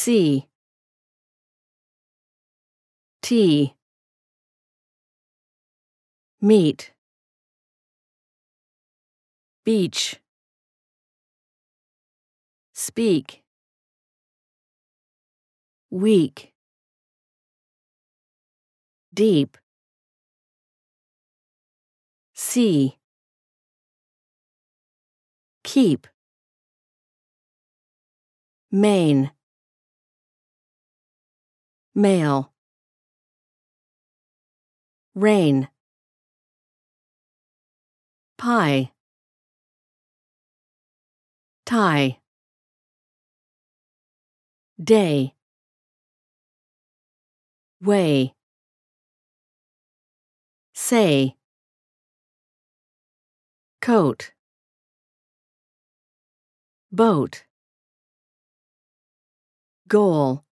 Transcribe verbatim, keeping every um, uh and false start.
C. T. Meet. Beach. Speak. Weak. Deep. See. Keep. Main. Male. Rain. Pie. Tie. Day. Way. Say. Coat. Boat. Goal.